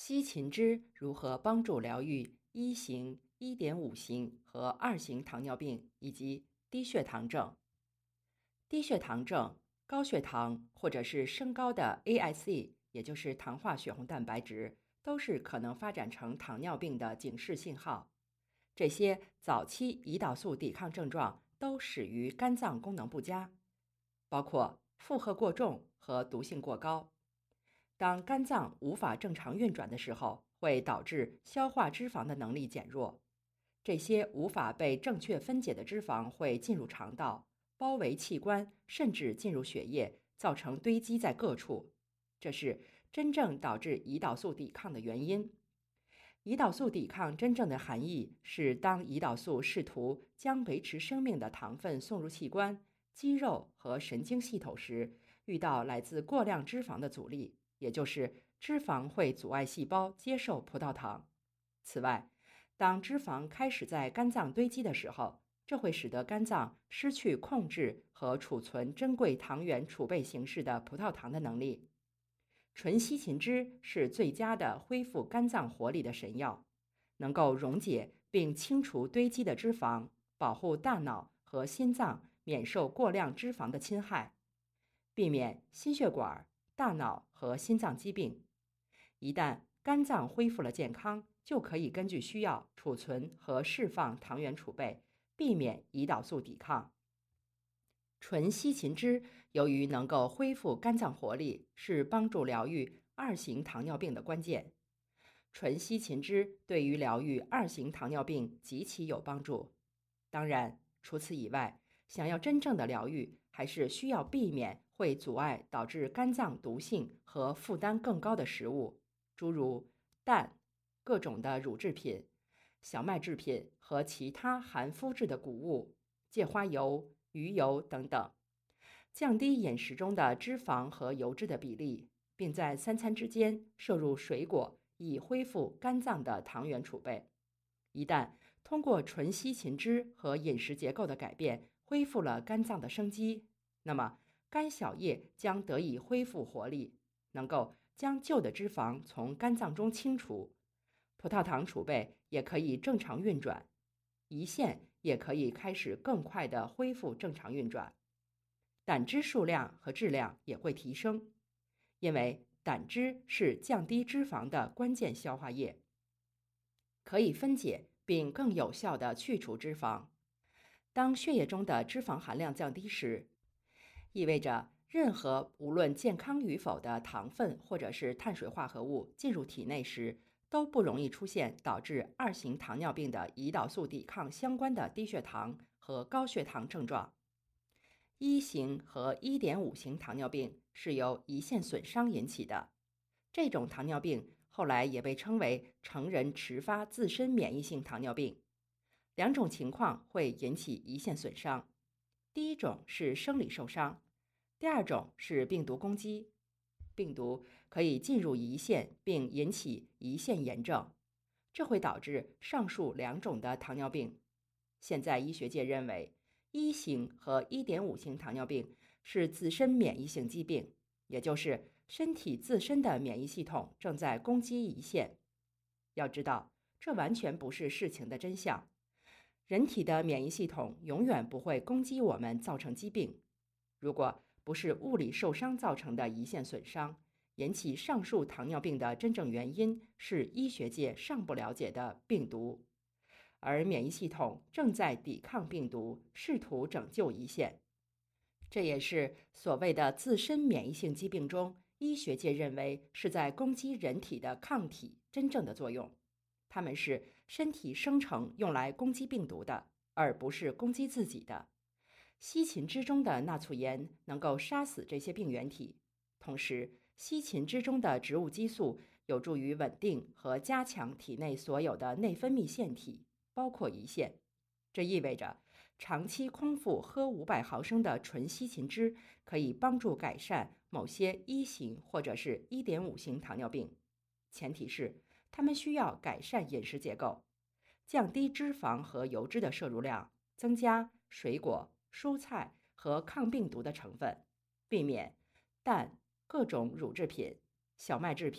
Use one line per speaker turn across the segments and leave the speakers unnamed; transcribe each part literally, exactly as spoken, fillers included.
西芹汁如何帮助疗愈一型、一点五型和二型糖尿病以及低血糖症？低血糖症、高血糖或者是升高的 A S E， 也就是糖化血红蛋白质，都是可能发展成糖尿病的警示信号。这些早期胰岛素抵抗症状都始于肝脏功能不佳，包括负荷过重和毒性过高。当肝脏无法正常运转的时候，会导致消化脂肪的能力减弱。这些无法被正确分解的脂肪会进入肠道，包围器官，甚至进入血液，造成堆积在各处。这是真正导致胰岛素抵抗的原因。胰岛素抵抗真正的含义是，当胰岛素试图将维持生命的糖分送入器官、肌肉和神经系统时，遇到来自过量脂肪的阻力，也就是脂肪会阻碍细胞接受葡萄糖。此外，当脂肪开始在肝脏堆积的时候，这会使得肝脏失去控制和储存珍贵糖原储备形式的葡萄糖的能力。纯西芹汁是最佳的恢复肝脏活力的神药，能够溶解并清除堆积的脂肪，保护大脑和心脏免受过量脂肪的侵害，避免心血管、大脑和心脏疾病。一旦肝脏恢复了健康，就可以根据需要储存和释放糖原储备，避免胰岛素抵抗。纯西芹汁由于能够恢复肝脏活力，是帮助疗愈二型糖尿病的关键。纯西芹汁对于疗愈二型糖尿病极其有帮助。当然，除此以外，想要真正的疗愈，还是需要避免会阻碍导致肝脏毒性和负担更高的食物，诸如蛋、各种的乳制品、小麦制品和其他含麸质的谷物、芥花油、鱼油等等，降低饮食中的脂肪和油脂的比例，并在三餐之间摄入水果，以恢复肝脏的糖原储备。一旦通过纯西芹汁和饮食结构的改变恢复了肝脏的生机，那么肝小叶将得以恢复活力，能够将旧的脂肪从肝脏中清除，葡萄糖储备也可以正常运转，胰腺也可以开始更快地恢复正常运转，胆汁数量和质量也会提升，因为胆汁是降低脂肪的关键消化液，可以分解并更有效地去除脂肪。当血液中的脂肪含量降低时，意味着任何无论健康与否的糖分或者是碳水化合物进入体内时，都不容易出现导致二型糖尿病的胰岛素抵抗相关的低血糖和高血糖症状。一型和 一点五 型糖尿病是由胰腺损伤引起的，这种糖尿病后来也被称为成人迟发自身免疫性糖尿病。两种情况会引起胰腺损伤，第一种是生理受伤，第二种是病毒攻击。病毒可以进入胰腺并引起胰腺炎症，这会导致上述两种的糖尿病。现在医学界认为，一型和 一点五 型糖尿病是自身免疫性疾病，也就是身体自身的免疫系统正在攻击胰腺。要知道，这完全不是事情的真相。人体的免疫系统永远不会攻击我们造成疾病。如果不是物理受伤造成的胰腺损伤，引起上述糖尿病的真正原因是医学界尚不了解的病毒，而免疫系统正在抵抗病毒，试图拯救胰腺。这也是所谓的自身免疫性疾病中，医学界认为是在攻击人体的抗体真正的作用。它们是身体生成用来攻击病毒的，而不是攻击自己的。西芹汁中的钠促盐能够杀死这些病原体，同时西芹汁中的植物激素有助于稳定和加强体内所有的内分泌腺体，包括胰腺。这意味着长期空腹喝五百毫升的纯西芹汁可以帮助改善某些一型或者是 一点五 型糖尿病，前提是他们需要改善饮食结构，降低脂肪和油脂的摄入量，增加水果、蔬菜和抗病毒的成分，避免蛋、各种乳制品、小麦制品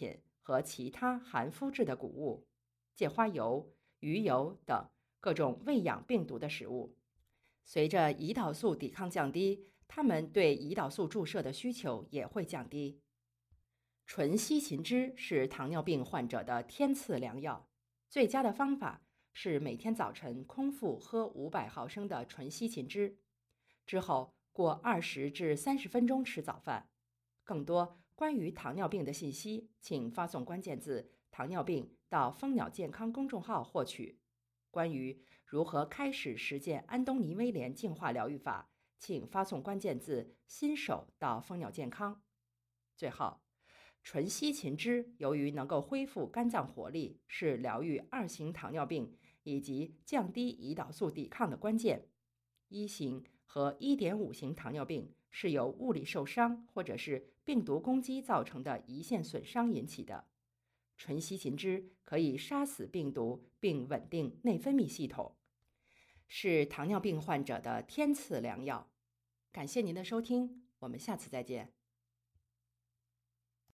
和其他含麸质的谷物、芥花油、鱼油等各种喂养病毒的食物。随着胰岛素抵抗降低，它们对胰岛素注射的需求也会降低。纯西芹汁是糖尿病患者的天赐良药，最佳的方法是每天早晨空腹喝五百毫升的纯西芹汁，之后过二十至三十分钟吃早饭。更多关于糖尿病的信息，请发送关键字“糖尿病”到蜂鸟健康公众号获取。关于如何开始实践安东尼威廉净化疗愈法，请发送关键字“新手”到蜂鸟健康。最后，纯西芹汁由于能够恢复肝脏活力，是疗愈二型糖尿病以及降低胰岛素抵抗的关键。一型和一点五型糖尿病是由物理受伤或者是病毒攻击造成的胰腺损伤引起的。纯西芹汁可以杀死病毒并稳定内分泌系统，是糖尿病患者的天赐良药。感谢您的收听，我们下次再见。